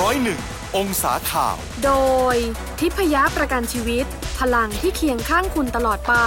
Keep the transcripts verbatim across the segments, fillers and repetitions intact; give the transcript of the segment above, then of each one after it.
ร้อยหนึ่งองศาข่าวโดยทิพยประกันชีวิตพลังที่เคียงข้างคุณตลอดไป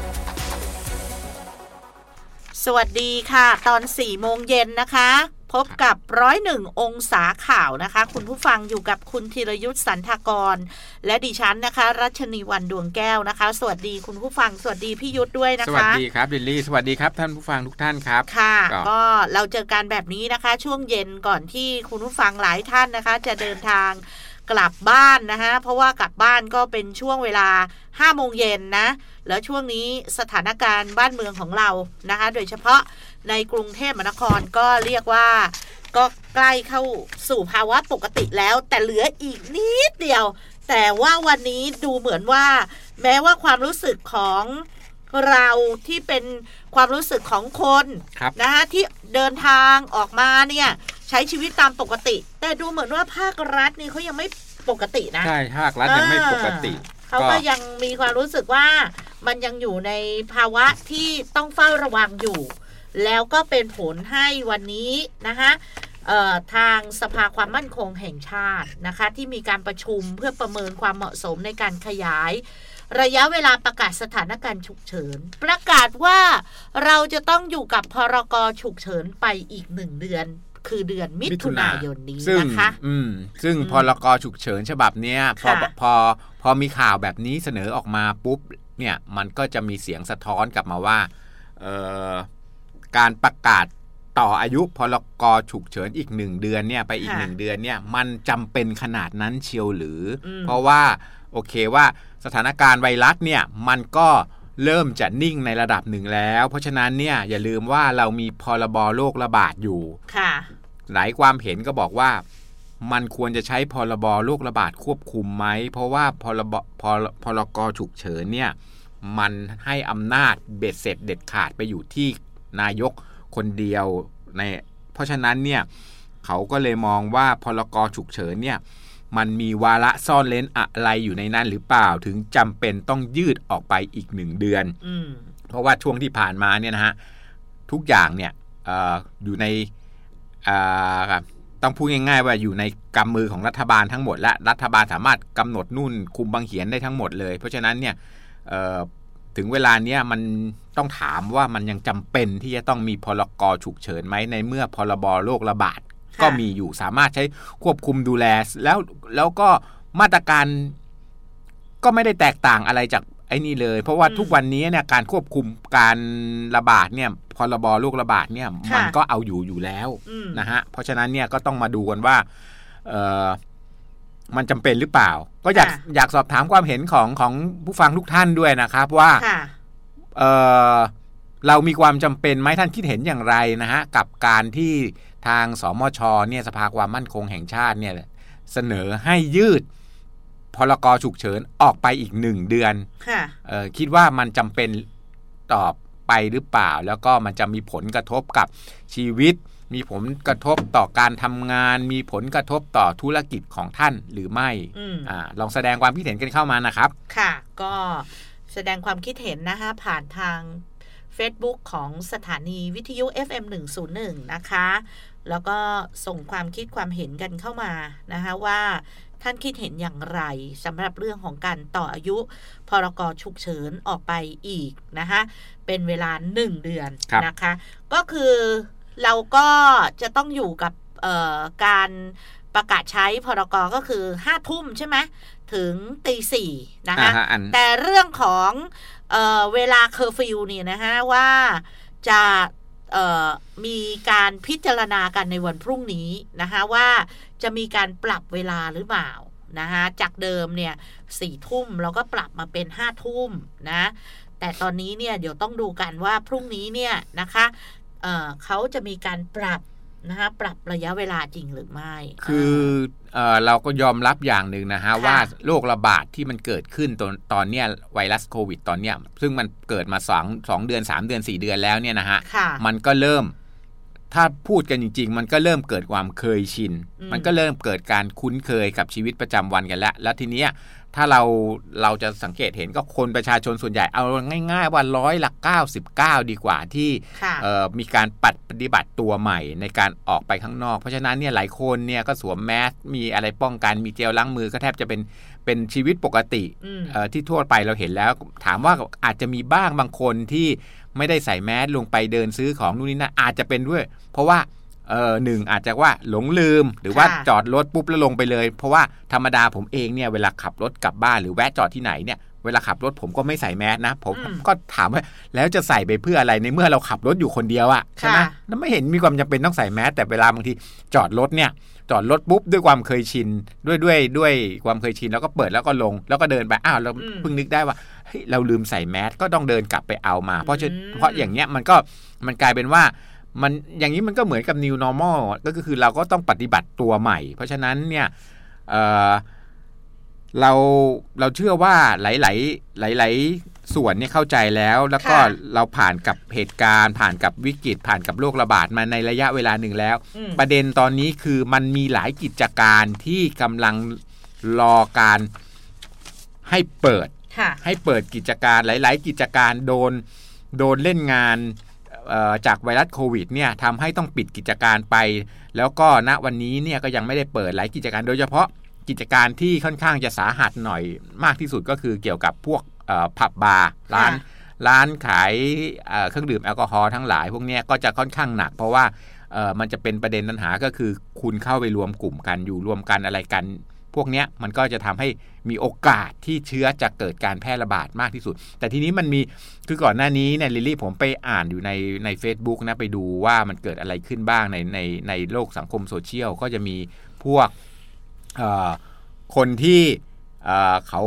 สวัสดีค่ะตอนสี่โมงเย็นนะคะพบกับร้อยหนึ่งองศาข่าวนะคะคุณผู้ฟังอยู่กับคุณธีรยุทธสันทากรและดิฉันนะคะรัชนีวรรณดวงแก้วนะคะสวัสดีคุณผู้ฟังสวัสดีพี่ยุทธด้วยนะคะสวัสดีครับลิลลี่สวัสดีครับท่านผู้ฟังทุกท่านครับค่ะก็เราเจอกันแบบนี้นะคะช่วงเย็นก่อนที่คุณผู้ฟังหลายท่านนะคะจะเดินทางกลับบ้านนะคะเพราะว่ากลับบ้านก็เป็นช่วงเวลาห้าโมงเย็นนะแล้วช่วงนี้สถานการณ์บ้านเมืองของเรานะคะโดยเฉพาะในกรุงเทพมหานครก็เรียกว่าก็ใกล้เข้าสู่ภาวะปกติแล้วแต่เหลืออีกนิดเดียวแต่ว่าวันนี้ดูเหมือนว่าแม้ว่าความรู้สึกของเราที่เป็นความรู้สึกของคนนะคะที่เดินทางออกมาเนี่ยใช้ชีวิตตามปกติแต่ดูเหมือนว่าภาครัฐนี่เขายังไม่ปกตินะใช่ภาครัฐยังไม่ปกติเขาก็ยังมีความรู้สึกว่ามันยังอยู่ในภาวะที่ต้องเฝ้าระวังอยู่แล้วก็เป็นผลให้วันนี้นะคะทางสภาความมั่นคงแห่งชาตินะคะที่มีการประชุมเพื่อประเมินความเหมาะสมในการขยายระยะเวลาประกาศสถานการณ์ฉุกเฉินประกาศว่าเราจะต้องอยู่กับพรก.ฉุกเฉินไปอีกหนึ่งเดือนคือเดือนมิถุนายนนี้นะคะอืมซึ่งพรก.ฉุกเฉินฉบับเนี้ยพอพอพอมีข่าวแบบนี้เสนอออกมาปุ๊บเนี่ยมันก็จะมีเสียงสะท้อนกลับมาว่าเอ่อการประกาศต่ออายุพรก.ฉุกเฉินอีกหนึ่งเดือนเนี่ยไปอีกหนึ่งเดือนเนี่ยมันจำเป็นขนาดนั้นเชียวหรือเพราะว่าโอเคว่าสถานการณ์ไวรัสเนี่ยมันก็เริ่มจะนิ่งในระดับหนึ่งแล้วเพราะฉะนั้นเนี่ยอย่าลืมว่าเรามีพรบโรคระบาดอยู่หลายความเห็นก็บอกว่ามันควรจะใช้พรบโรคระบาดควบคุมไหมเพราะว่าพรบพรก.ฉุกเฉินเนี่ยมันให้อำนาจเบ็ดเสร็จเด็ดขาดไปอยู่ที่นายกคนเดียวในเพราะฉะนั้นเนี่ยเขาก็เลยมองว่าพรก.ฉุกเฉินเนี่ยมันมีวาระซ่อนเร้นอะไรอยู่ในนั้นหรือเปล่าถึงจำเป็นต้องยืดออกไปอีกหนึ่งเดือนเพราะว่าช่วงที่ผ่านมาเนี่ยนะฮะทุกอย่างเนี่ย อ, อยู่ในต้องพูดง่ายๆว่าอยู่ในกำมือของรัฐบาลทั้งหมดและรัฐบาลสามารถกำหนดนู่นคุมบังเหียนได้ทั้งหมดเลยเพราะฉะนั้นเนี่ยถึงเวลาเนี้ยมันต้องถามว่ามันยังจำเป็นที่จะต้องมีพรก.ฉุกเฉินไหมในเมื่อพรบโรคระบาดก็มีอยู่สามารถใช้ควบคุมดูแลแล้วแล้วก็มาตรการก็ไม่ได้แตกต่างอะไรจากไอ้นี่เลยเพราะว่าทุกวันนี้เนี่ยการควบคุมการระบาดเนี่ยพรบโรคระบาดเนี่ยมันก็เอาอยู่อยู่แล้วนะฮะเพราะฉะนั้นเนี่ยก็ต้องมาดูกันว่าเอ่อมันจำเป็นหรือเปล่าก็อยากอยากสอบถามความเห็นของของผู้ฟังทุกท่านด้วยนะครับว่าเออเรามีความจำเป็นไหมท่านคิดเห็นอย่างไรนะฮะกับการที่ทางสมช.เนี่ยสภาความมั่นคงแห่งชาติเนี่ยเสนอให้ยืดพรก.ฉุกเฉินออกไปอีกหนึ่งเดือนเออคิดว่ามันจำเป็นต่อไปหรือเปล่าแล้วก็มันจะมีผลกระทบกับชีวิตมีผลกระทบต่อการทำงานมีผลกระทบต่อธุรกิจของท่านหรือไม่อ่าลองแสดงความคิดเห็นกันเข้ามานะครับค่ะก็แสดงความคิดเห็นนะคะผ่านทาง Facebook ของสถานีวิทยุ เอฟ เอ็ม หนึ่งศูนย์หนึ่งนะคะแล้วก็ส่งความคิดความเห็นกันเข้ามานะคะว่าท่านคิดเห็นอย่างไรสำหรับเรื่องของการต่ออายุพรก.ฉุกเฉินออกไปอีกนะคะเป็นเวลาหนึ่งเดือนนะคะก็คือเราก็จะต้องอยู่กับการประกาศใช้พรก.ก็คือห้าทุ่มใช่ไหมถึงตีสี่นะคะแต่เรื่องของเอ่อเวลาเคอร์ฟิวเนี่ยนะฮะว่าจะเอ่อมีการพิจารณากันในวันพรุ่งนี้นะคะว่าจะมีการปรับเวลาหรือเปล่านะคะจากเดิมเนี่ยสี่ทุ่มเราก็ปรับมาเป็นห้าทุ่มนะแต่ตอนนี้เนี่ยเดี๋ยวต้องดูกันว่าพรุ่งนี้เนี่ยนะคะเอ่อเขาจะมีการปรับนะคะปรับระยะเวลาจริงหรือไม่คือเอ่อเราก็ยอมรับอย่างหนึ่งนะฮะว่าโรคระบาดที่มันเกิดขึ้นตอนตอนเนี้ยไวรัสโควิดตอนเนี้ยซึ่งมันเกิดมาสอง สองเดือนสามเดือนสี่เดือนแล้วเนี่ยนะฮะมันก็เริ่มถ้าพูดกันจริงๆมันก็เริ่มเกิดความเคยชินมันก็เริ่มเกิดการคุ้นเคยกับชีวิตประจำวันกันแล้วแล้วทีเนี้ยถ้าเราเราจะสังเกตเห็นก็คนประชาชนส่วนใหญ่เอาง่ายๆว่าร้อยละเก้าสิบเก้าดีกว่าที่มีการปฏิบัติตัวใหม่ในการออกไปข้างนอกเพราะฉะนั้นเนี่ยหลายคนเนี่ยก็สวมแมสมีอะไรป้องกันมีเจลล้างมือก็แทบจะเป็นเป็นชีวิตปกติที่ทั่วไปเราเห็นแล้วถามว่าอาจจะมีบ้างบางคนที่ไม่ได้ใส่แมสลงไปเดินซื้อของนู่นนี่นั่นอาจจะเป็นด้วยเพราะว่าเออหนึ่งอาจจะว่าหลงลืมหรือว่าจอดรถปุ๊บแล้วลงไปเลยเพราะว่าธรรมดาผมเองเนี่ยเวลาขับรถกลับบ้านหรือแวะจอดที่ไหนเนี่ยเวลาขับรถผมก็ไม่ใส่แมสนะผมก็ถามว่าแล้วจะใส่ไปเพื่ออะไรในเมื่อเราขับรถอยู่คนเดียวอะใช่ไหมแล้วไม่เห็นมีความจำเป็นต้องใส่แมสแต่เวลาบางทีจอดรถเนี่ยจอดรถปุ๊บด้วยความเคยชินด้วยด้วยด้วยความเคยชินแล้วก็เปิดแล้วก็ลงแล้วก็เดินไปอ้าวเราเพิ่งนึกได้ว่าเฮ้ยเราลืมใส่แมสก็ต้องเดินกลับไปเอามาเพราะเพราะอย่างเงี้ยมันก็มันกลายเป็นว่ามันอย่างนี้มันก็เหมือนกับ new normal ก็คือเราก็ต้องปฏิบัติตัวใหม่เพราะฉะนั้นเนี่ย เอ่อ เราเราเชื่อว่าหลายๆหลายๆส่วนเนี่ยเข้าใจแล้วแล้วก็เราผ่านกับเหตุการณ์ผ่านกับวิกฤตผ่านกับโรคระบาดมาในระยะเวลาหนึ่งแล้วประเด็นตอนนี้คือมันมีหลายกิจการที่กำลังรอการให้เปิดให้เปิดกิจการหลายๆกิจการโดนโดนเล่นงานจากไวรัสโควิดเนี่ยทำให้ต้องปิดกิจการไปแล้วก็ณวันนี้เนี่ยก็ยังไม่ได้เปิดหลายกิจการโดยเฉพาะกิจการที่ค่อนข้างจะสาหัสหน่อยมากที่สุดก็คือเกี่ยวกับพวกผับบาร์ร้านร้านขายเครื่องดื่มแอลกอฮอล์ทั้งหลายพวกนี้ก็จะค่อนข้างหนักเพราะว่ามันจะเป็นประเด็นปัญหาก็คือคุณเข้าไปรวมกลุ่มกันอยู่รวมกันอะไรกันพวกนี้มันก็จะทำให้มีโอกาสที่เชื้อจะเกิดการแพร่ระบาดมากที่สุดแต่ทีนี้มันมีคือก่อนหน้านี้เนี่ยลิลลี่ผมไปอ่านอยู่ในใน Facebook นะไปดูว่ามันเกิดอะไรขึ้นบ้างในในในโลกสังคมโซเชียลก็จะมีพวกคนที่เขา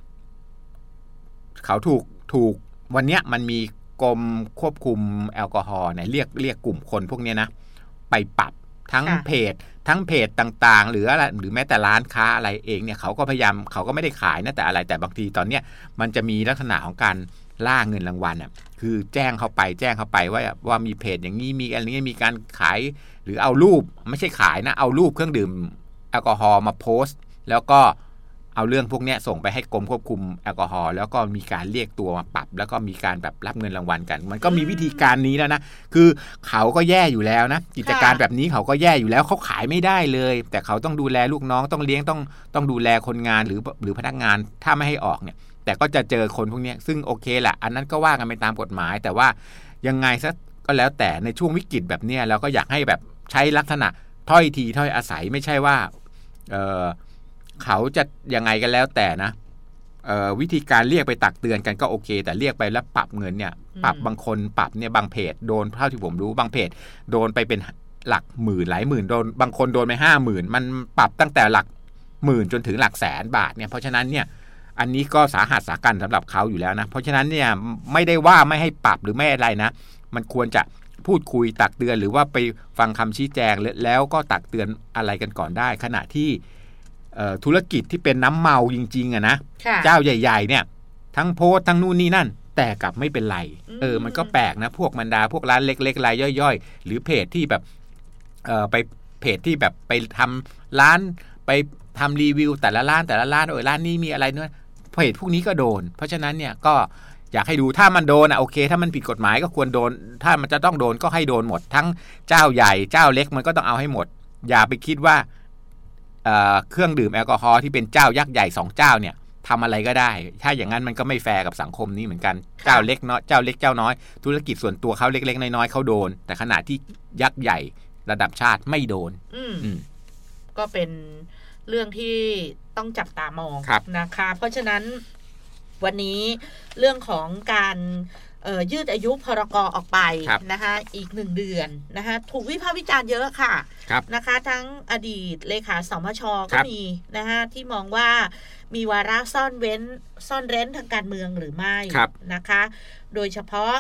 เขาถูกถูกวันนี้มันมีกรมควบคุมแอลกอฮอล์เนี่ยเรียกเรียกกลุ่มคนพวกนี้นะไปปรับทั้งเพจทั้งเพจต่างๆหรืออะไรหรือแม้แต่ร้านค้าอะไรเองเนี่ยเขาก็พยายามเขาก็ไม่ได้ขายนะแต่อะไรแต่บางทีตอนเนี้ยมันจะมีลักษณะของการล่าเงินรางวัลอ่ะคือแจ้งเข้าไปแจ้งเข้าไปว่าว่ามีเพจอย่างนี้มีอะไรนี้มีการขายหรือเอารูปไม่ใช่ขายนะเอารูปเครื่องดื่มแอลกอฮอล์มาโพสต์แล้วก็เอาเรื่องพวกนี้ส่งไปให้กรมควบคุมแอลกอฮอล์แล้วก็มีการเรียกตัวมาปรับแล้วก็มีการแบบรับเงินรางวัลกันมันก็มีวิธีการนี้แล้วนะคือเขาก็แย่อยู่แล้วนะกิจการแบบนี้เขาก็แย่อยู่แล้วเขาขายไม่ได้เลยแต่เขาต้องดูแลลูกน้องต้องเลี้ยงต้องต้องดูแลคนงานหรือหรือพนักงานถ้าไม่ให้ออกเนี่ยแต่ก็จะเจอคนพวกนี้ซึ่งโอเคแหละอันนั้นก็ว่ากันไปตามกฎหมายแต่ว่ายังไงซะก็แล้วแต่ในช่วงวิกฤตแบบนี้เราก็อยากให้แบบใช้ลักษณะถ้อยทีถ้อยอาศัยไม่ใช่ว่าเออเขาจะยังไงกันแล้วแต่นะวิธีการเรียกไปตักเตือนกันก็โอเคแต่เรียกไปแล้วปรับเงินเนี่ยปรับบางคนปรับเนี่ยบางเพจโดนเท่าที่ผมรู้บางเพจโดนไปเป็นหลักหมื่นหลายหมื่นโดนบางคนโดนไปห้าหมื่นมันปรับตั้งแต่หลักหมื่นจนถึงหลักแสนบาทเนี่ยเพราะฉะนั้นเนี่ยอันนี้ก็สาหัสสากันสำหรับเขาอยู่แล้วนะเพราะฉะนั้นเนี่ยไม่ได้ว่าไม่ให้ปรับหรือไม่อะไรนะมันควรจะพูดคุยตักเตือนหรือว่าไปฟังคำชี้แจงแล้วก็ตักเตือนอะไรกันก่อนได้ขณะที่ธุรกิจที่เป็นน้ำเมาจริงๆอะนะเจ้าใหญ่ๆเนี่ยทั้งโพสทั้งนู่นนี่นั่นแต่กลับไม่เป็นไรเออมันก็แปลกนะพวกบรรดาพวกร้านเล็กๆรายย่อยๆหรือเพจที่แบบเอ่อไปเพจที่แบบไปทำร้านไปทำรีวิวแต่ละร้านแต่ละร้านเออร้านนี้มีอะไรเนี่ยเพจพวกนี้ก็โดนเพราะฉะนั้นเนี่ยก็อยากให้ดูถ้ามันโดนอ่ะโอเคถ้ามันผิดกฎหมายก็ควรโดนถ้ามันจะต้องโดนก็ให้โดนหมดทั้งเจ้าใหญ่เจ้าเล็กมันก็ต้องเอาให้หมดอย่าไปคิดว่าเครื่องดื่มแอลกอฮอล์ที่เป็นเจ้ายักษ์ใหญ่สองเจ้าเนี่ยทำอะไรก็ได้ถ้าอย่างนั้นมันก็ไม่แฟร์กับสังคมนี้เหมือนกันเจ้าเล็กเนาะเจ้าเล็กเจ้าน้อยธุรกิจส่วนตัวเขาเล็กๆน้อยๆเขาโดนแต่ขณะที่ยักษ์ใหญ่ระดับชาติไม่โดนก็เป็นเรื่องที่ต้องจับตามองนะคะเพราะฉะนั้นวันนี้เรื่องของการยืดอายุพรก.ออกไปนะคะอีกหนึ่งเดือนนะคะถูกวิพากษ์วิจารณ์เยอะค่ะนะคะทั้งอดีตเลขาสมช.ก็มีนะคะที่มองว่ามีวาระซ่อนเว้นซ่อนเร้นทางการเมืองหรือไม่นะคะโดยเฉพาะ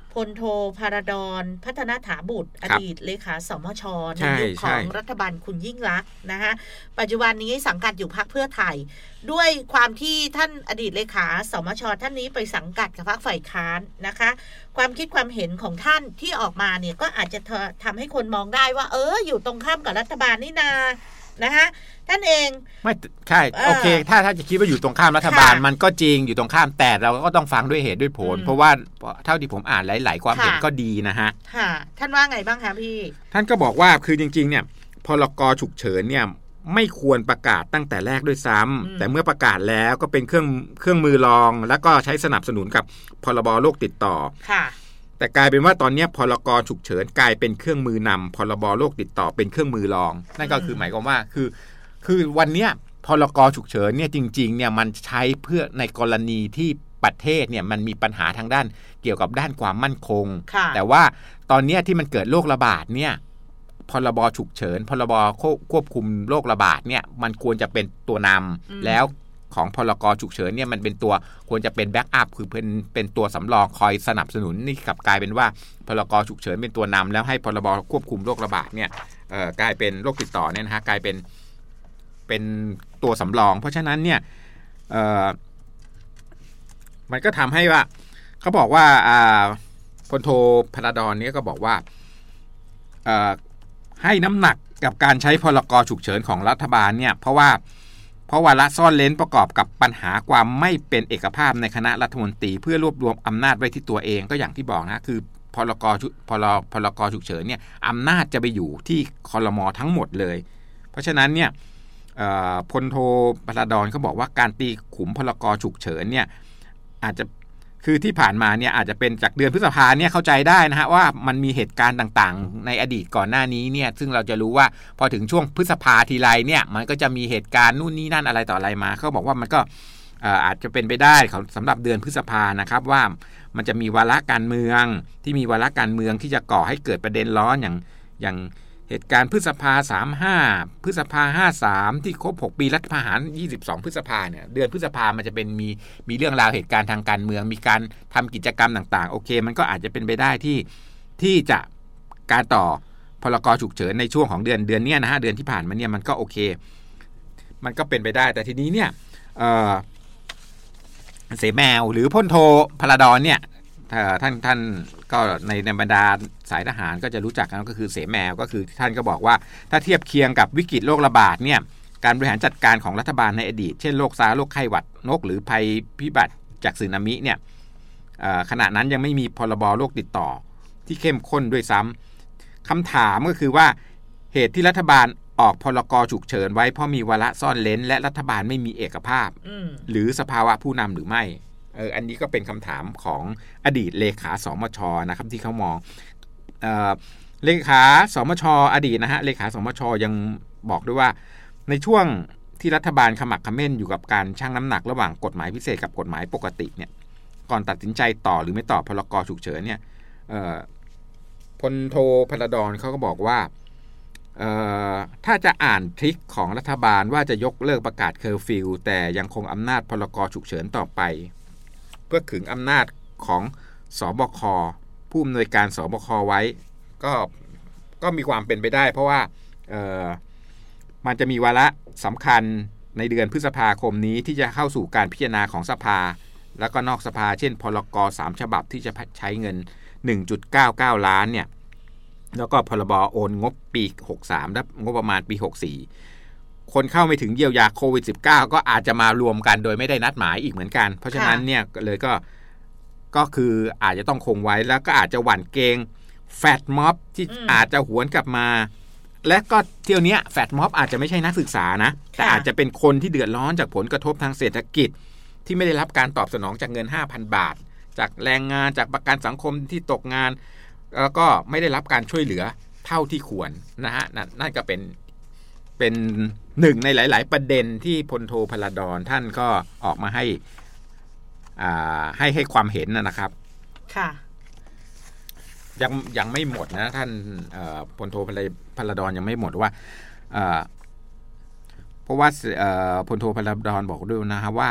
พลโทพาราดอนพัฒนาถาบุตรอดีตเลขาสมชในยุคของรัฐบาลคุณยิ่งลักษณ์นะคะปัจจุบันนี้สังกัดอยู่พรรคเพื่อไทยด้วยความที่ท่านอดีตเลขาสมชท่านนี้ไปสังกัดกับพรรคฝ่ายค้านนะคะความคิดความเห็นของท่านที่ออกมาเนี่ยก็อาจจะทำให้คนมองได้ว่าเอออยู่ตรงข้ามกับรัฐบาลนี่นานะคะท่านเองไม่ใช่โอเคถ้าถ้าจะคิดว่าอยู่ตรงข้ามรัฐบาลมันก็จริงอยู่ตรงข้ามแต่เราก็ต้องฟังด้วยเหตุด้วยผลเพราะว่าเท่าที่ผมอ่านหลายๆความเห็นก็ดีนะฮะค่ะท่านว่าไงบ้างคะพี่ท่านก็บอกว่าคือจริงๆเนี่ยพรกฉุกเฉินเนี่ยไม่ควรประกาศตั้งแต่แรกด้วยซ้ำแต่เมื่อประกาศแล้วก็เป็นเครื่องเครื่องมือรองแล้วก็ใช้สนับสนุนกับพรบโรคติดต่อค่ะแต่กลายเป็นว่าตอนนี้พรกฉุกเฉินกลายเป็นเครื่องมือนำพรบโรคติดต่อเป็นเครื่องมือรองนั่นก็คือหมายความว่าคือคือวันนี้พรกฉุกเฉินเนี่ยจริงๆเนี่ยมันใช้เพื่อในกรณีที่ประเทศเนี่ยมันมีปัญหาทางด้านเกี่ยวกับด้านความมั่นคงแต่ว่าตอนนี้ที่มันเกิดโรคระบาดเนี่ยพรบฉุกเฉินพรบควบคุมโรคระบาดเนี่ยมันควรจะเป็นตัวนำแล้วของพรกฉุกเฉินเนี่ยมันเป็นตัวควรจะเป็นแบ็กอัพคือเป็นเป็นตัวสำรองคอยสนับสนุนนี่กลับกลายเป็นว่าพรกฉุกเฉินเป็นตัวนำแล้วให้พรบควบคุมโรคระบาดเนี่ยเอ่อกลายเป็นโรคติดต่อเนี่ยนะฮะกลายเป็นเป็นตัวสำรองเพราะฉะนั้นเนี่ยเอ่อมันก็ทำให้ว่าเขาบอกว่าอ่าพลโทพาราดอนเนี่ยก็บอกว่าเอ่อให้น้ำหนักกับการใช้พรกฉุกเฉินของรัฐบาลเนี่ยเพราะว่าเพราะวาระซ่อนเร้นประกอบกับปัญหาความไม่เป็นเอกภาพในคณะรัฐมนตรีเพื่อรวบรวมอำนาจไว้ที่ตัวเองก็อย่างที่บอกนะคือพรกพรพรกฉุกเฉินเนี่ยอำนาจจะไปอยู่ที่ครม.ทั้งหมดเลยเพราะฉะนั้นเนี่ยพลโทพาราดอนเขาบอกว่าการตีขุมพรกฉุกเฉินเนี่ยอาจจะคือที่ผ่านมาเนี่ยอาจจะเป็นจากเดือนพฤษภาเนี่ยเข้าใจได้นะฮะว่ามันมีเหตุการณ์ต่างๆในอดีตก่อนหน้านี้เนี่ยซึ่งเราจะรู้ว่าพอถึงช่วงพฤษภาทีไรเนี่ยมันก็จะมีเหตุการณ์นู่นนี่นั่นอะไรต่ออะไรมาเขาบอกว่ามันก็อาจจะเป็นไปได้สำหรับเดือนพฤษภานะครับว่ามันจะมีวาระการเมืองที่มีวาระการเมืองที่จะก่อให้เกิดประเด็นร้อนอย่างอย่างเหตุการณ์พฤษภาสามสิบห้าพฤษภาห้าสิบสามที่ครบหกปีรัฐประหารยี่สิบสองพฤษภาเนี่ยเดือนพฤษภามันจะเป็นมีมีเรื่องราวเหตุการณ์ทางการเมืองมีการทำกิจกรรมต่างๆโอเคมันก็อาจจะเป็นไปได้ที่ที่จะการต่อพรกฉุกเฉินในช่วงของเดือนเดือนนี้นะฮะเดือนที่ผ่านมาเนี่ยมันก็โอเคมันก็เป็นไปได้แต่ทีนี้เนี่ยเอ่อเสแมวหรือพลโทพาราดอนเนี่ยท่านท่านก็ในในบรรดาสายทหารก็จะรู้จักกันก็คือเสแมวก็คือท่านก็บอกว่าถ้าเทียบเคียงกับวิกฤตโรคระบาดเนี่ยการบริหารจัดการของรัฐบาลในอดีตเช่นโรคซาร์โรคไข้หวัดนกหรือภัยพิบัติจากสึนามิเนี่ยขณะนั้นยังไม่มีพรบโรคติดต่อที่เข้มข้นด้วยซ้ำคำถามก็คือว่าเหตุที่รัฐบาลออกพรกฉุกเฉินไว้เพราะมีวาระซ่อนเร้นและรัฐบาลไม่มีเอกภาพหรือสภาวะผู้นำหรือไม่เอออันนี้ก็เป็นคำถามของอดีตเลขาสมชนะครับที่เขามองเอ่อเลขาสมชอดีตนะฮะเลขาสมชยังบอกด้วยว่าในช่วงที่รัฐบาลขมักเขม้นอยู่กับการชั่งน้ำหนักระหว่างกฎหมายพิเศษกับกฎหมายปกติเนี่ยก่อนตัดสินใจต่อหรือไม่ต่อพรกฉุกเฉินเนี่ยเอ่อพลโทพาราดอนเขาก็บอกว่าเอ่อถ้าจะอ่านทริคของรัฐบาลว่าจะยกเลิกประกาศเคอร์ฟิวแต่ยังคงอำนาจพรกฉุกเฉินต่อไปเพื่อขึงอำนาจของสบคผู้อำนวยการสบคไว้ก็ก็มีความเป็นไปได้เพราะว่าเอ่อมันจะมีวาระสำคัญในเดือนพฤษภาคมนี้ที่จะเข้าสู่การพิจารณาของสภาแล้วก็นอกสภาเช่นพรกสามฉบับที่จะใช้เงิน หนึ่งจุดเก้าเก้า ล้านเนี่ยแล้วก็พรบโอนงบปีหกสิบสามและงบประมาณปีหกสิบสี่คนเข้าไม่ถึงเยียวยาโควิด สิบเก้า ก็อาจจะมารวมกันโดยไม่ได้นัดหมายอีกเหมือนกันเพราะฉะนั้นเนี่ยเลยก็ก็คืออาจจะต้องคงไว้แล้วก็อาจจะหวั่นเกรงแฟตม็อบที่อาจจะหวนกลับมาและก็เที่ยวนี้แฟตม็อบอาจจะไม่ใช่นักศึกษานะแต่อาจจะเป็นคนที่เดือดร้อนจากผลกระทบทางเศรษฐกิจที่ไม่ได้รับการตอบสนองจากเงิน ห้าพัน บาทจากแรงงานจากประกันสังคมที่ตกงานแล้วก็ไม่ได้รับการช่วยเหลือเท่าที่ควรนะฮะนั่นก็เป็นเป็นหนึ่งในหลายๆประเด็นที่พลโทพาราดอนท่านก็ออกมาให้อ่าให้ให้ความเห็นนะครับค่ะยังยังไม่หมดนะท่านพลโทพาราดอนยังไม่หมดว่าเพราะว่าพลโทพาราดอนบอกด้วยนะฮะว่า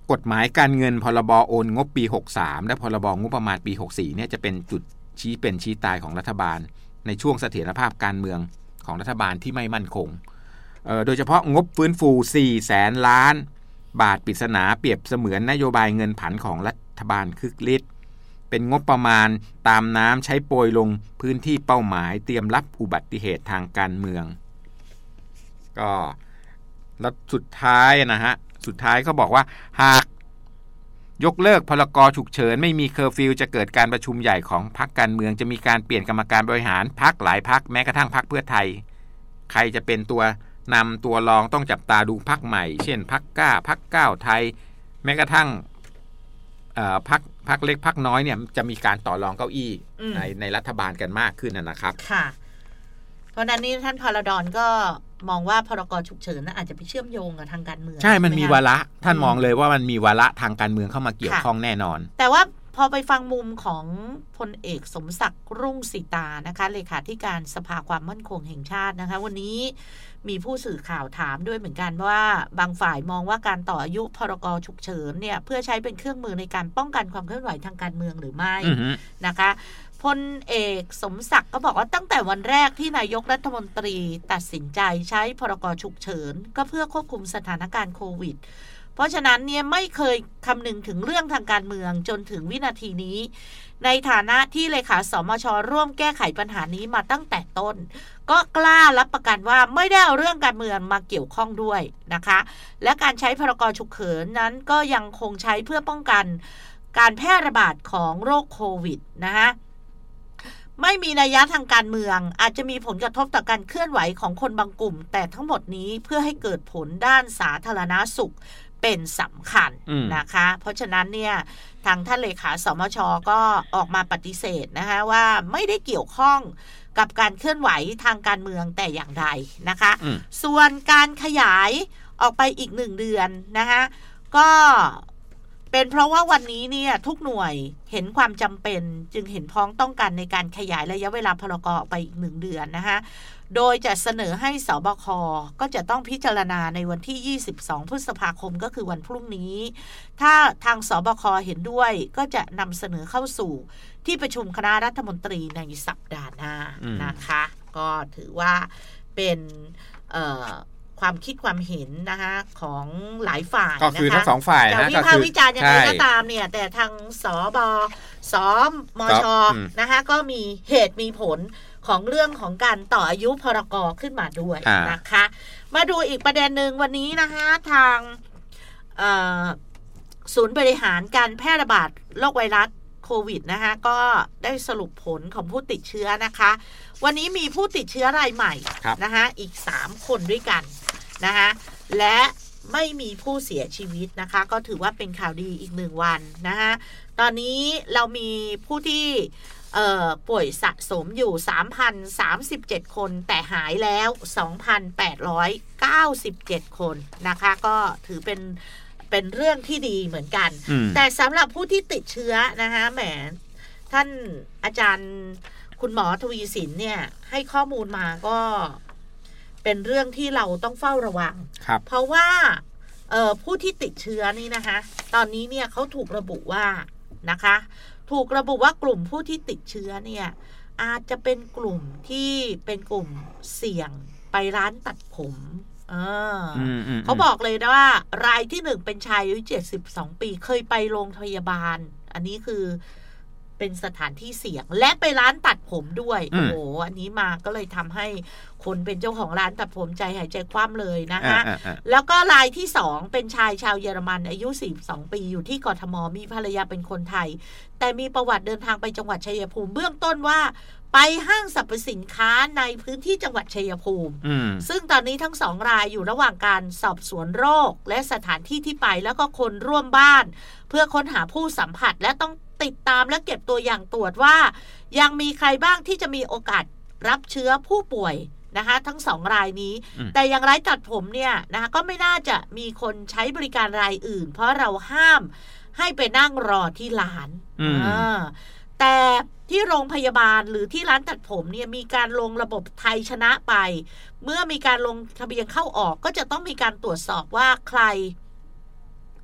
กฎหมายการเงินพรบโอนงบปีหกสามและพรบงบประมาณปีหกสี่เนี่ยจะเป็นจุดชี้เป็นชี้ตายของรัฐบาลในช่วงเสถียรภาพการเมืองของรัฐบาลที่ไม่มั่นคงโดยเฉพาะงบฟื้นฟูสี่แสนล้านบาทปริศนาเปรียบเสมือนนโยบายเงินผันของรัฐบาลคึกฤทธิ์เป็นงบประมาณตามน้ำใช้โปรยลงพื้นที่เป้าหมายเตรียมรับอุบัติเหตุทางการเมืองก็แล้วสุดท้ายนะฮะสุดท้ายเขาบอกว่าหากยกเลิกพรกฉุกเฉินไม่มีเคอร์ฟิวจะเกิดการประชุมใหญ่ของพรรคการเมืองจะมีการเปลี่ยนกรรมการบริหารพรรคหลายพรรคแม้กระทั่งพรรคเพื่อไทยใครจะเป็นตัวนำตัวรองต้องจับตาดูพรรคใหม่เช่นพรรคกล้าพรรคก้าวไทยแม้กระทั่งพรรคพรรคเล็กพรรคน้อยเนี่ยจะมีการต่อรองเก้าอี้ในในรัฐบาลกันมากขึ้นนะครับค่ะเพราะนั้นนี่ท่านพลดอนก็มองว่าพรกฉุกเฉินอาจจะไปเชื่อมโยงกับทางการเมืองใช่มันมีวาระท่านมองเลยว่ามันมีวาระทางการเมืองเข้ามาเกี่ยวข้องแน่นอนแต่ว่าพอไปฟังมุมของพลเอกสมศักดิ์รุ่งสีตานะคะเลขาธิการสภาความมั่นคงแห่งชาตินะคะวันนี้มีผู้สื่อข่าวถามด้วยเหมือนกันว่าบางฝ่ายมองว่าการต่ออายุพรกฉุกเฉินเนี่ยเพื่อใช้เป็นเครื่องมือในการป้องกันความเคลื่อนไหวทางการเมืองหรือไม่ mm-hmm. นะคะพลเอกสมศักดิ์ก็บอกว่าตั้งแต่วันแรกที่นายกรัฐมนตรีตัดสินใจใช้พรกฉุกเฉินก็เพื่อควบคุมสถานการณ์โควิดเพราะฉะนั้นเนี่ยไม่เคยคำนึงถึงเรื่องทางการเมืองจนถึงวินาทีนี้ในฐานะที่เลขาสมช.ร่วมแก้ไขปัญหานี้มาตั้งแต่ต้นก็กล้ารับประกันว่าไม่ได้เอาเรื่องการเมืองมาเกี่ยวข้องด้วยนะคะและการใช้พรกฉุกเฉินนั้นก็ยังคงใช้เพื่อป้องกันการแพร่ระบาดของโรคโควิดนะคะไม่มีนัยยะทางการเมืองอาจจะมีผลกระทบต่อการเคลื่อนไหวของคนบางกลุ่มแต่ทั้งหมดนี้เพื่อให้เกิดผลด้านสาธารณสุขเป็นสำคัญนะคะเพราะฉะนั้นเนี่ยทางท่านเลขาสมช.ก็ออกมาปฏิเสธนะคะว่าไม่ได้เกี่ยวข้องกับการเคลื่อนไหวทางการเมืองแต่อย่างใดนะคะส่วนการขยายออกไปอีกหนึ่งเดือนนะคะก็เป็นเพราะว่าวันนี้เนี่ยทุกหน่วยเห็นความจำเป็นจึงเห็นพ้องต้องกันในการขยายระยะเวลาพรก.ออกไปอีกหนึ่งเดือนนะคะโดยจะเสนอให้สบคก็จะต้องพิจารณาในวันที่ยี่สิบสองพฤษภาคมก็คือวันพรุ่งนี้ถ้าทางสบคเห็นด้วยก็จะนำเสนอเข้าสู่ที่ประชุมคณะรัฐมนตรีในสัปดาห์หน้านะคะก็ถือว่าเป็นเอ่อความคิดความเห็นนะคะของหลายฝ่ายก็คือทั้งสองฝ่ายนะวิพากษ์วิจารณ์อย่างไรก็ตามเนี่ยแต่ทางสบสมชนะคะก็มีเหตุมีผลของเรื่องของการต่ออายุพรก.ขึ้นมาด้วยนะคะมาดูอีกประเด็นหนึ่งวันนี้นะคะทางศูนย์บริหารการแพร่ระบาดโรคไวรัสโควิดนะคะก็ได้สรุปผลของผู้ติดเชื้อนะคะวันนี้มีผู้ติดเชื้อรายใหม่นะคะอีกสามคนด้วยกันนะคะและไม่มีผู้เสียชีวิตนะคะก็ถือว่าเป็นข่าวดีอีกหนึ่งวันนะคะตอนนี้เรามีผู้ที่ป่วยสะสมอยู่ สามพันสามสิบเจ็ด คนแต่หายแล้ว สองพันแปดร้อยเก้าสิบเจ็ด คนนะคะก็ถือเป็นเป็นเรื่องที่ดีเหมือนกันแต่สำหรับผู้ที่ติดเชื้อนะคะแหมท่านอาจารย์คุณหมอทวีสินเนี่ยให้ข้อมูลมาก็เป็นเรื่องที่เราต้องเฝ้าระวังเพราะว่าผู้ที่ติดเชื้อนี่นะคะตอนนี้เนี่ยเขาถูกระบุว่านะคะถูกระบุว่ากลุ่มผู้ที่ติดเชื้อเนี่ยอาจจะเป็นกลุ่มที่เป็นกลุ่มเสี่ยงไปร้านตัดผมเออเขาบอกเลยนะว่ารายที่หนึ่งเป็นชายอายุเจ็ดสิบสองปีเคยไปโรงพยาบาลอันนี้คือเป็นสถานที่เสี่ยงและไปร้านตัดผมด้วยโอ้โหอันนี้มาก็เลยทำให้คนเป็นเจ้าของร้านตัดผมใจหายใจคว่ำเลยนะคะแล้วก็รายที่สองเป็นชายชาวเยอรมันอายุสี่สิบสองปีอยู่ที่กทมมีภรรยาเป็นคนไทยแต่มีประวัติเดินทางไปจังหวัดชัยภูมิเบื้องต้นว่าไปห้างสรรพสินค้าในพื้นที่จังหวัดชัยภูมิซึ่งตอนนี้ทั้งสองรายอยู่ระหว่างการสอบสวนโรคและสถานที่ที่ไปแล้วก็คนร่วมบ้านเพื่อค้นหาผู้สัมผัสและต้องติดตามและเก็บตัวอย่างตรวจว่ายังมีใครบ้างที่จะมีโอกาสรับเชื้อผู้ป่วยนะคะทั้งสองรายนี้แต่อย่างไรตัดผมเนี่ยนะคะก็ไม่น่าจะมีคนใช้บริการรายอื่นเพราะเราห้ามให้ไปนั่งรอที่ร้านแต่ที่โรงพยาบาลหรือที่ร้านตัดผมเนี่ยมีการลงระบบไทยชนะไปเมื่อมีการลงทะเบียนเข้าออกก็จะต้องมีการตรวจสอบว่าใคร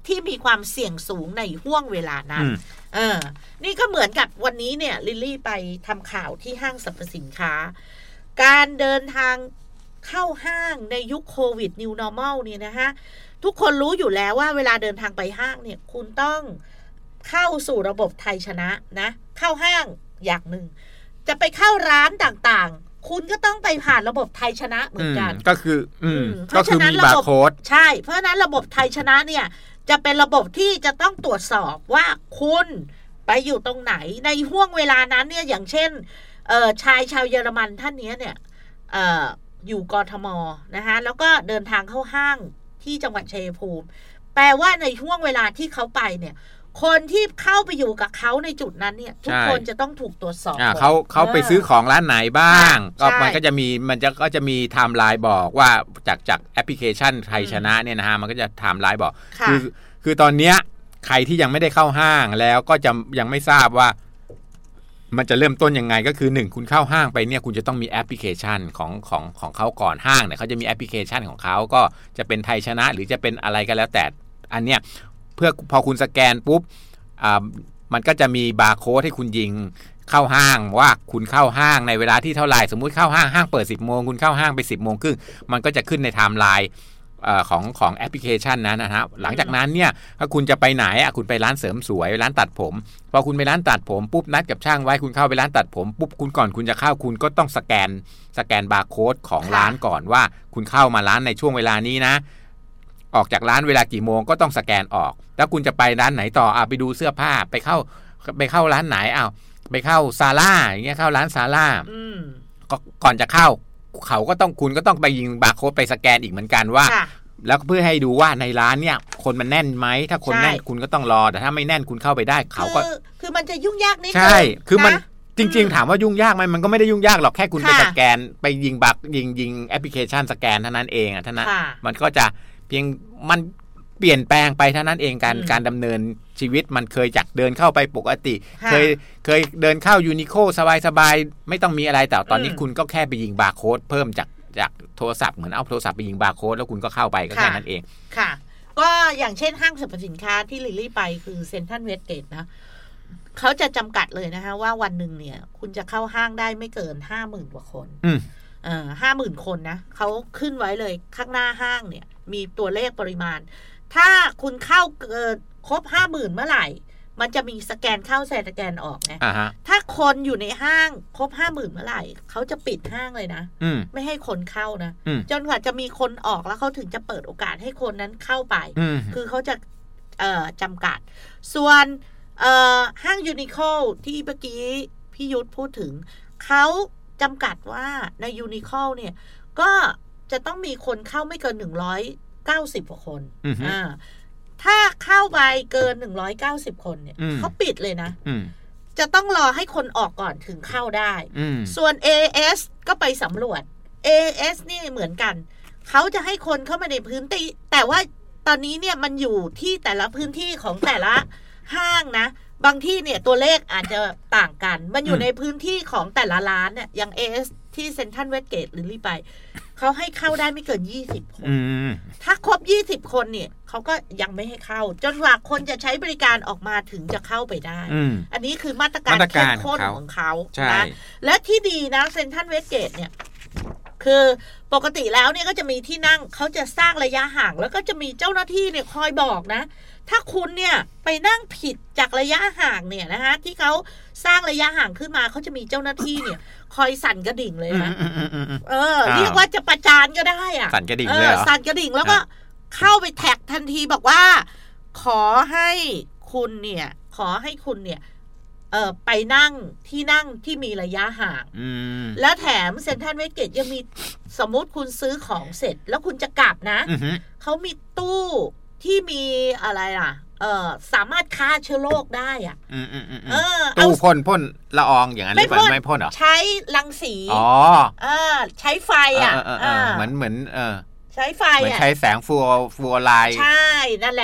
ที่มีความเสี่ยงสูงในห่วงเวลานั้นเออนี่ก็เหมือนกับวันนี้เนี่ยลิลลี่ไปทำข่าวที่ห้างสรรพสินค้าการเดินทางเข้าห้างในยุคโควิด New Normal เนี่ยนะฮะทุกคนรู้อยู่แล้วว่าเวลาเดินทางไปห้างเนี่ยคุณต้องเข้าสู่ระบบไทยชนะนะเข้าห้างอย่างหนึ่งจะไปเข้าร้านต่างๆคุณก็ต้องไปผ่านระบบไทยชนะเหมือนกันก็คืออืมก็คือมีบาร์โค้ดใช่เพราะฉะนั้นระบบไทยชนะเนี่ยจะเป็นระบบที่จะต้องตรวจสอบว่าคุณไปอยู่ตรงไหนในห่วงเวลานั้นเนี่ยอย่างเช่นเอ่อชายชาวเยอรมันท่านนี้เนี่ยเอ่ออยู่กทมนะคะแล้วก็เดินทางเข้าห้างที่จังหวัดชัยภูมิแปลว่าในห่วงเวลาที่เขาไปเนี่ยคนที่เข้าไปอยู่กับเขาในจุดนั้นเนี่ยทุกคนจะต้องถูกตรวจสอบอ่าเขาเขาไปซื้อของร้านไหนบ้างก็มันก็จะมีมันจะก็จะมีไทม์ไลน์บอกว่าจากจากแอปพลิเคชันไทยชนะเนี่ยนะฮะมันก็จะไทม์ไลน์บอกคือคือตอนเนี้ยใครที่ยังไม่ได้เข้าห้างแล้วก็จะยังไม่ทราบว่ามันจะเริ่มต้นยังไงก็คือหนึ่งคุณเข้าห้างไปเนี่ยคุณจะต้องมีแอปพลิเคชันของของของเขาก่อนห้างเนี่ยเขาจะมีแอปพลิเคชันของเขาก็จะเป็นไทยชนะหรือจะเป็นอะไรก็แล้วแต่อันเนี้ยเพื่อพอคุณสแกนปุ๊บอ่ามันก็จะมีบาร์โค้ดให้คุณยิงเข้าห้างว่าคุณเข้าห้างในเวลาที่เท่าไหร่สมมุติเข้าห้างห้างเปิดสิบโมงคุณเข้าห้างไปสิบโมงครึ่งมันก็จะขึ้นในไทม์ไลน์ของของแอปพลิเคชันนั้นนะฮะหลังจากนั้นเนี่ยถ้าคุณจะไปไหนอ่ะคุณไปร้านเสริมสวยร้านตัดผมพอคุณไปร้านตัดผมปุ๊บนัดกับช่างไว้คุณเข้าไปร้านตัดผมปุ๊บคุณก่อนคุณจะเข้าคุณก็ต้องสแกนสแกนบาร์โค้ดของร้านก่อนว่าคุณเข้ามาร้านในช่วงเวลานี้นะออกจากร้านเวลากี่โมงก็ต้องสแกนออกแล้วคุณจะไปร้านไหนต่ออ่ะไปดูเสื้อผ้าไปเข้าไปเข้าร้านไหนอ้าวไปเข้าซาร่าอย่างเงี้ยเข้าร้านซาร่าก็ก่อนจะเข้าเขาก็ต้องคุณก็ต้องไปยิงบาร์โค้ดไปสแกนอีกเหมือนกันว่าแล้วเพื่อให้ดูว่าในร้านเนี่ยคนมันแน่นไหมถ้าคนแน่นคุณก็ต้องรอแต่ถ้าไม่แน่นคุณเข้าไปได้เขาก็คือมันจะยุ่งยากนิดนึงใช่คือมันจริงๆถามว่ายุ่งยากไหมมันก็ไม่ได้ยุ่งยากหรอกแค่คุณไปสแกนไปยิงบักยิงยิงแอปพลิเคชันสแกนเท่านั้นเองอ่ะเท่านั้นมันก็จะเพียงมันเปลี่ยนแปลงไปเท่านั้นเองการการดำเนินชีวิตมันเคยจากเดินเข้าไปปกติเคยเคยเดินเข้ายูนิโคสบายๆไม่ต้องมีอะไรแต่ตอนนี้คุณก็แค่ไปยิงบาร์โค้ดเพิ่มจากจากโทรศัพท์เหมือนเอาโทรศัพท์ไปยิงบาร์โค้ดแล้วคุณก็เข้าไปก็แค่นั้นเองค่ะก็อย่างเช่นห้างสรรพสินค้าที่ลิลลี่ไปคือเซ็นทรัลเวสเกตนะเขาจะจำกัดเลยนะคะว่าวันหนึ่งเนี่ยคุณจะเข้าห้างได้ไม่เกินห้าหมื่นกว่าคนเอ่อห้าหมื่นคนนะเขาขึ้นไว้เลยข้างหน้าห้างเนี่ยมีตัวเลขปริมาณถ้าคุณเข้าเกินครบห้าหมื่นเมื่อไหร่มันจะมีสแกนเข้าสแกนออกนะ uh-huh. ถ้าคนอยู่ในห้างครบห้าหมื่นเมื่อไหร่เขาจะปิดห้างเลยนะไม่ให้คนเข้านะจนกว่าจะมีคนออกแล้วเขาถึงจะเปิดโอกาสให้คนนั้นเข้าไปคือเขาจะเอ่อจำกัดส่วนเอ่อห้างยูนิโคลที่เมื่อกี้พี่ยุทธพูดถึงเขาจำกัดว่าในยูนิโคลเนี่ยก็จะต้องมีคนเข้าไม่เกินหนึ่งร้อยเก้าสิบกว่าคนอ่าถ้าเข้าไปเกินหนึ่งร้อยเก้าสิบคนเนี่ยเขาปิดเลยนะจะต้องรอให้คนออกก่อนถึงเข้าได้ส่วน เอ เอส ก็ไปสำรวจ เอ เอส นี่เหมือนกันเขาจะให้คนเข้ามาในพื้นที่แต่ว่าตอนนี้เนี่ยมันอยู่ที่แต่ละพื้นที่ของแต่ละห้างนะบางที่เนี่ยตัวเลขอาจจะต่างกันมันอยู่ในพื้นที่ของแต่ละร้านเนี่ยอย่าง เอ เอส ที่เซ็นทรัลเวสเกตหรือรีไปเขาให้เข้าได้ไม่เกินยี่สิบคนถ้าครบยี่สิบคนเนี่ยเขาก็ยังไม่ให้เข้าจนกว่าคนจะใช้บริการออกมาถึงจะเข้าไปได้ อ, อันนี้คือมาตรการเข้มข้นของเขานะและที่ดีนะเซ็นทรัลเวสเกตเนี่ยคือปกติแล้วเนี่ยก็จะมีที่นั่งเขาจะสร้างระยะห่างแล้วก็จะมีเจ้าหน้าที่เนี่ยคอยบอกนะถ้าคุณเนี่ยไปนั่งผิดจากระยะห่างเนี่ยนะฮะที่เขาสร้างระยะห่างขึ้นมาเขาจะมีเจ้าหน้าที่เนี่ยคอยสั่นกระดิ่งเลยนะเออเรียกว่าจะประจานก็ได้อ่ะสั่นกระดิ่งเลยเหรอสั่นกระดิ่งแล้วก็เข้าไปแท็กทันทีบอกว่าขอให้คุณเนี่ยขอให้คุณเนี่ยเออไปนั่งที่นั่งที่มีระยะห่างแล้วแถมเซ็นทรัลเวสเกตยังมีสมมุติคุณซื้อของเสร็จแล้วคุณจะกลับนะเขามีตู้ที่มีอะไรอ่ะเออสามารถฆ่าเชื้อโรคได้อ่ะเออตู้พ่นพ่นละอองอย่างนั้นหรือเปล่าไม่พ่นหรอใช้รังสีอ๋อเออใช้ไฟอ่ะเหมือนเหมือนเออใช้ไฟอ่ะเหมือนใช้แสงฟลูออไรด์ใช่นั่นแหละ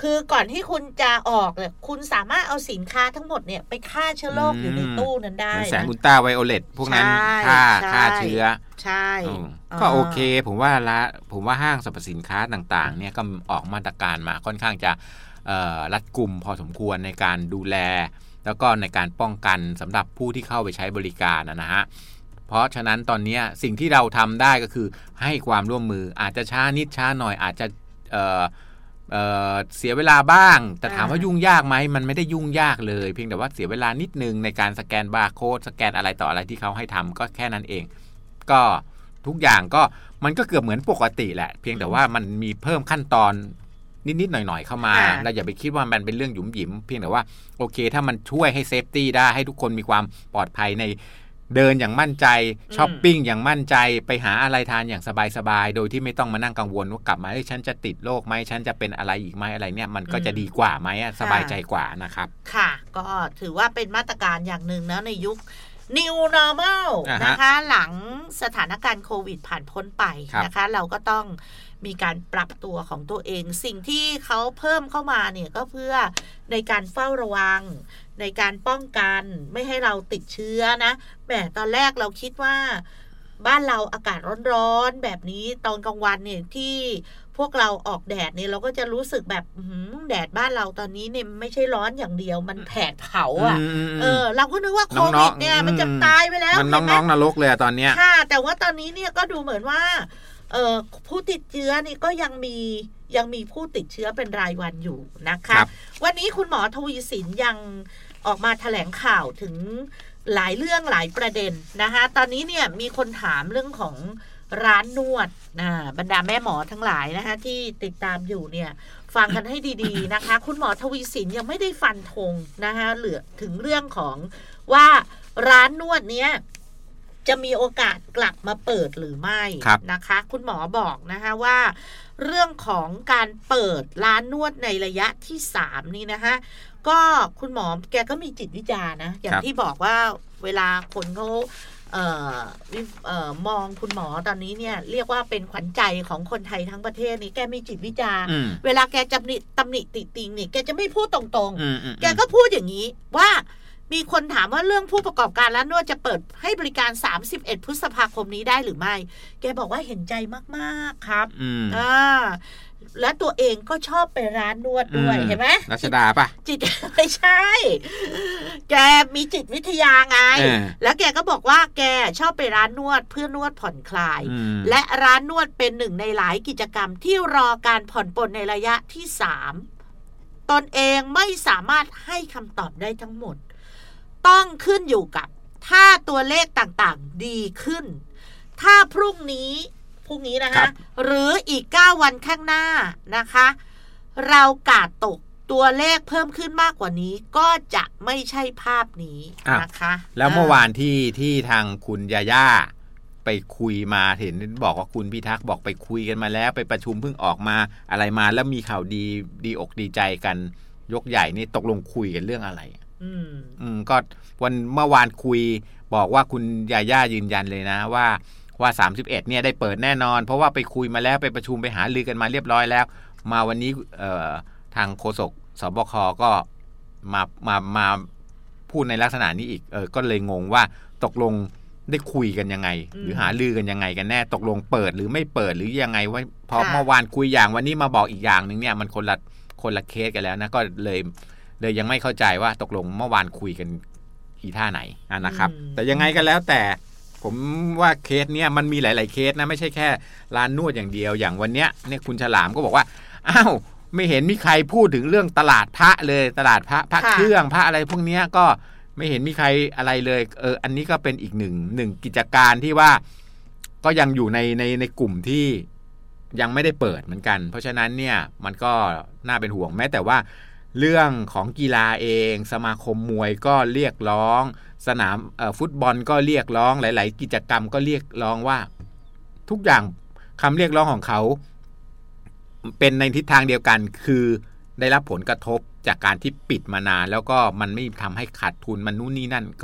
คือก่อนที่คุณจะออกเนี่ยคุณสามารถเอาสินค้าทั้งหมดเนี่ยไปฆ่าเชื้อโรคอยู่ในตู้นั้นได้แสงอุลตราไวโอเลตพวกนั้นฆ่าฆ่าเชื้อใช่ก็โอเคผมว่าละผมว่าห้างสรรพสินค้าต่างๆเนี่ยก็ออกมาตรการมาค่อนข้างจะรัดกุมพอสมควรในการดูแลแล้วก็ในการป้องกันสำหรับผู้ที่เข้าไปใช้บริการนะฮะเพราะฉะนั้นตอนนี้สิ่งที่เราทำได้ก็คือให้ความร่วมมืออาจจะช้านิดช้าหน่อยอาจจะเอ่อเอ่อเสียเวลาบ้างแต่ถามว่ายุ่งยากไหมมันไม่ได้ยุ่งยากเลยเพียงแต่ว่าเสียเวลานิดนึงในการสแกนบาร์โค้ดสแกนอะไรต่ออะไรที่เขาให้ทำก็แค่นั้นเองก็ทุกอย่างก็มันก็เกือบเหมือนปกติแหละเพียงแต่ว่ามันมีเพิ่มขั้นตอนนิดๆหน่อยๆเข้ามาเราอย่าไปคิดว่ามันเป็นเรื่องหยุมหยิมเพียงแต่ว่าโอเคถ้ามันช่วยให้เซฟตี้ได้ให้ทุกคนมีความปลอดภัยในเดินอย่างมั่นใจช้อปปิ้งอย่างมั่นใจไปหาอะไรทานอย่างสบายๆโดยที่ไม่ต้องมานั่งกังวลว่ากลับมาเฮ้ยฉันจะติดโรคไหมฉันจะเป็นอะไรอีกไหมอะไรเนี่ยมันก็จะดีกว่าไหมสบายใจกว่านะครับค่ะก็ถือว่าเป็นมาตรการอย่างหนึ่งนะในยุค New Normal นะคะหลังสถานการณ์โควิดผ่านพ้นไปนะคะเราก็ต้องมีการปรับตัวของตัวเองสิ่งที่เขาเพิ่มเข้ามาเนี่ยก็เพื่อในการเฝ้าระวังในการป้องกันไม่ให้เราติดเชื้อนะแหมตอนแรกเราคิดว่าบ้านเราอากาศร้อนๆแบบนี้ตอนกลางวันเนี่ยที่พวกเราออกแดดเนี่ยเราก็จะรู้สึกแบบแดดบ้านเราตอนนี้เนี่ยไม่ใช่ร้อนอย่างเดียวมันแผดเผาอ่ะเออเราก็นึกว่าโควิดเนี่ยมันจะตายไปแล้วมันน้องๆนรกเลยตอนเนี้ยค่ะแต่ว่าตอนนี้เนี่ยก็ดูเหมือนว่าเอ่อผู้ติดเชื้อนี่ก็ยังมียังมีผู้ติดเชื้อเป็นรายวันอยู่นะคะวันนี้คุณหมอทวีสินยังออกมาแถลงข่าวถึงหลายเรื่องหลายประเด็นนะคะตอนนี้เนี่ยมีคนถามเรื่องของร้านนวดนะบรรดาแม่หมอทั้งหลายนะคะที่ติดตามอยู่เนี่ยฟังกันให้ดีๆนะคะคุณหมอทวีสินยังไม่ได้ฟันธงนะคะเหลือถึงเรื่องของว่าร้านนวดเนี้ยจะมีโอกาสกลับมาเปิดหรือไม่นะคะคุณหมอบอกนะคะว่าเรื่องของการเปิดร้านนวดในระยะที่สามนี่นะคะก็คุณหมอแกก็มีจิตวิจารณ์นะอย่างที่บอกว่าเวลาคนเขาเอ่อเอ่อมองคุณหมอตอนนี้เนี่ยเรียกว่าเป็นขวัญใจของคนไทยทั้งประเทศนี่แกมีจิตวิจารณ์เวลาแกจำหนิตำหนิติติงนี่แกจะไม่พูดตรงๆแกก็พูดอย่างนี้ว่ามีคนถามว่าเรื่องผู้ประกอบการร้านนวดจะเปิดให้บริการสามสิบเอ็ดพฤษภาคมนี้ได้หรือไม่แกบอกว่าเห็นใจมากๆครับอ่าและตัวเองก็ชอบไปร้านนวดด้วยเห็นไหมรัชดาป่ะจิตไม่ใช่แกมีจิตวิทยาไงแล้วแกก็บอกว่าแกชอบไปร้านนวดเพื่อนวดผ่อนคลายและร้านนวดเป็นหนึ่งในหลายกิจกรรมที่รอการผ่อนปลนในระยะที่สามตนเองไม่สามารถให้คำตอบได้ทั้งหมดต้องขึ้นอยู่กับถ้าตัวเลขต่างๆดีขึ้นถ้าพรุ่งนี้พรุ่งนี้นะคะหรืออีกเก้าวันข้างหน้านะคะเรากาดตกตัวเลขเพิ่มขึ้นมากกว่านี้ก็จะไม่ใช่ภาพนี้นะคะแล้วเมื่อวานที่ที่ทางคุณยาย่าไปคุยมาเห็นบอกว่าคุณพิทักษ์บอกไปคุยกันมาแล้วไปประชุมเพิ่งออกมาอะไรมาแล้วมีข่าวดีดีอกดีใจกันยกใหญ่นี่ตกลงคุยกันเรื่องอะไรอืมอืมก็วันเมื่อวานคุยบอกว่าคุณยาย่ายืนยันเลยนะว่าว่าสามสิบเอ็ดเนี่ยได้เปิดแน่นอนเพราะว่าไปคุยมาแล้วไปประชุมไปหารือกันมาเรียบร้อยแล้วมาวันนี้เอ่อทางโฆษกสบคก็มามามาพูดในลักษณะนี้อีกเออก็เลยงงว่าตกลงได้คุยกันยังไงหรือหารือกันยังไงกันแน่ตกลงเปิดหรือไม่เปิดหรือยังไงว่าพอเมื่อวานคุยอย่างวันนี้มาบอกอีกอย่างนึงเนี่ยมันคนละคนละเคสกันแล้วนะก็เลยเลยยังไม่เข้าใจว่าตกลงเมื่อวานคุยกันอีท่าไหนนะครับแต่ยังไงก็แล้วแต่ผมว่าเคสเนี้ยมันมีหลายๆเคสนะไม่ใช่แค่ร้านนวดอย่างเดียวอย่างวันเนี้ยเนี่ยคุณฉลามก็บอกว่าอ้าวไม่เห็นมีใครพูดถึงเรื่องตลาดพระเลยตลาดพระพระเครื่องพระอะไรพวกเนี้ยก็ไม่เห็นมีใครอะไรเลยเอออันนี้ก็เป็นอีกหนึ่งหนึ่งกิจการที่ว่าก็ยังอยู่ในในในกลุ่มที่ยังไม่ได้เปิดเหมือนกันเพราะฉะนั้นเนี่ยมันก็น่าเป็นห่วงแม้แต่ว่าเรื่องของกีฬาเองสมาคมมวยก็เรียกร้องสนามฟุตบอลก็เรียกร้องหลายๆกิจกรรมก็เรียกร้องว่าทุกอย่างคำเรียกร้องของเขาเป็นในทิศทางเดียวกันคือได้รับผลกระทบจากการที่ปิดมานานแล้วก็มันไม่ทำให้ขาดทุนมันนู่นนี่นั่นก็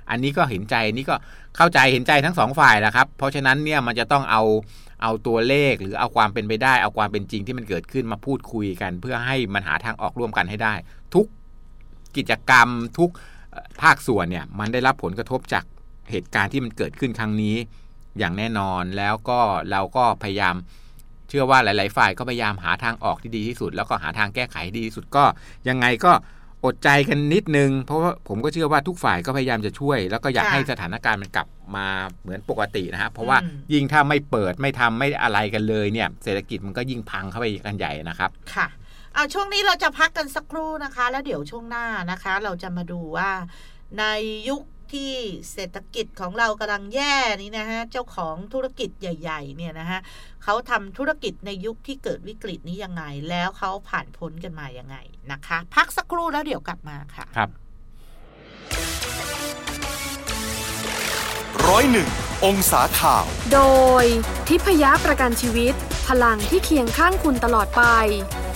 อันนี้ก็เห็นใจนี่ก็เข้าใจเห็นใจทั้งสองฝ่ายแหละครับเพราะฉะนั้นเนี่ยมันจะต้องเอาเอาตัวเลขหรือเอาความเป็นไปได้เอาความเป็นจริงที่มันเกิดขึ้นมาพูดคุยกันเพื่อให้มันหาทางออกร่วมกันให้ได้ทุกกิจกรรมทุกภาคส่วนเนี่ยมันได้รับผลกระทบจากเหตุการณ์ที่มันเกิดขึ้นครั้งนี้อย่างแน่นอนแล้วก็เราก็พยายามเชื่อว่าหลายๆฝ่ายก็พยายามหาทางออกที่ดีที่สุดแล้วก็หาทางแก้ไขที่ดีที่สุดก็ยังไงก็อดใจกันนิดนึงเพราะว่าผมก็เชื่อว่าทุกฝ่ายก็พยายามจะช่วยแล้วก็อยากให้สถานการณ์มันกลับมาเหมือนปกตินะฮะเพราะว่ายิ่งถ้าไม่เปิดไม่ทำไม่อะไรกันเลยเนี่ยเศรษฐกิจมันก็ยิ่งพังเข้าไปกันใหญ่นะครับค่ะเอาช่วงนี้เราจะพักกันสักครู่นะคะแล้วเดี๋ยวช่วงหน้านะคะเราจะมาดูว่าในยุคที่เศรษฐกิจของเรากำลังแย่นี้นะฮะเจ้าของธุรกิจใหญ่ๆเนี่ยนะฮะเขาทำธุรกิจในยุคที่เกิดวิกฤตนี้ยังไงแล้วเขาผ่านพ้นกันมายังไงนะคะพักสักครู่แล้วเดี๋ยวกลับมาค่ะครับร้อยหนึ่งองศาข่าวโดยทิพยประกันชีวิตพลังที่เคียงข้างคุณตลอดไป